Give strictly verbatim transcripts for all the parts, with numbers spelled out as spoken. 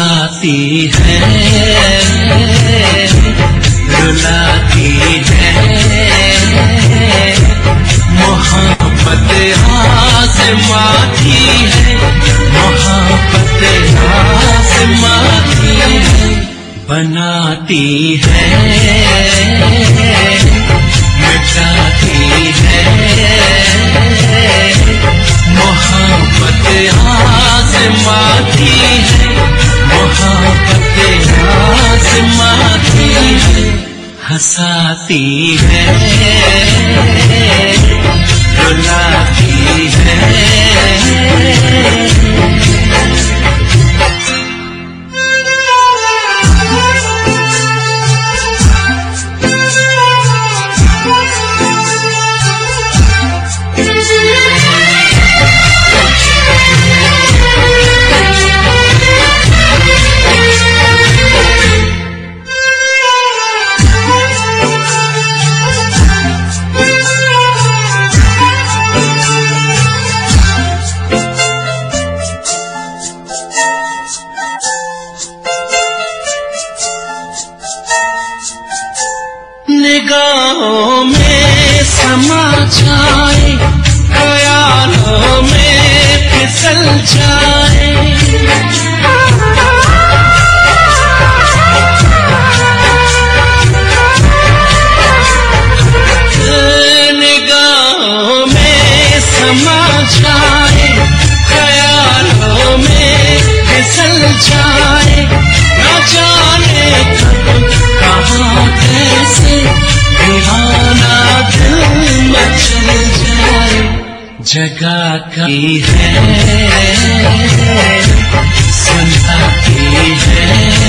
हंसाती है, रुलाती है, मोहब्बत आज़माती है, मोहब्बत आज़माती है, बनाती है, मिटाती है, मोहब्बत आज़माती है, मोहब्बत आज़माती है, हंसाती है, रुलाती है। निगाहों में समा जाए, ख्यालों में फिसल जाए, निगाहों में समा जाए, ख्यालों में फिसल जाए, न जाने कब कहाँ कैसे दीवाना दिल मचल जाए, जगा की है, सुनाती है,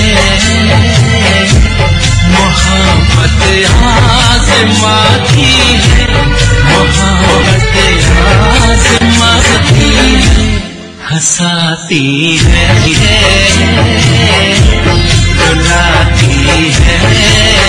मोहब्बत आज़माती है, मोहब्बत आज़माती है, हंसाती है, रुलाती है।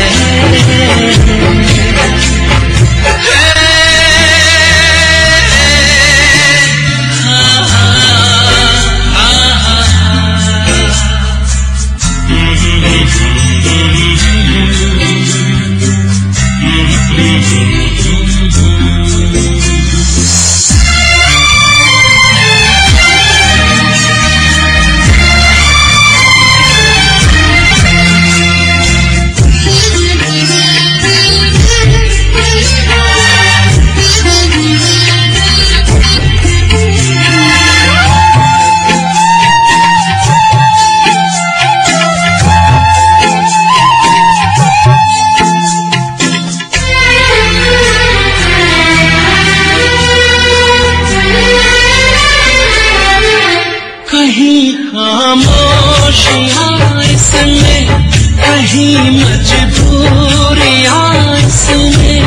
कहीं खामोशियाँ इसमें, कहीं मजबूरियाँ इसमें,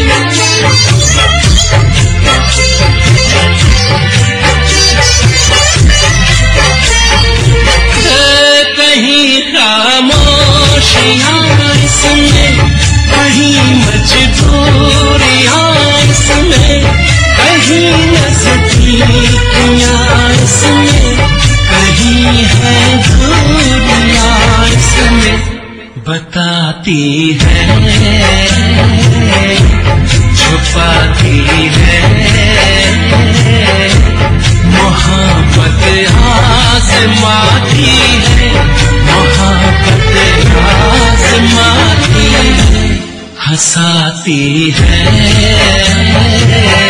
कहीं खामोशियाँ इसमें, कहीं मजबूरियाँ इसमें, कहीं नज़दीकियाँ इसमें, कहीं है दूरियां इसमें, बताती है, छुपाती है, मोहब्बत आज़माती है, मोहब्बत आज़माती है, हंसाती है।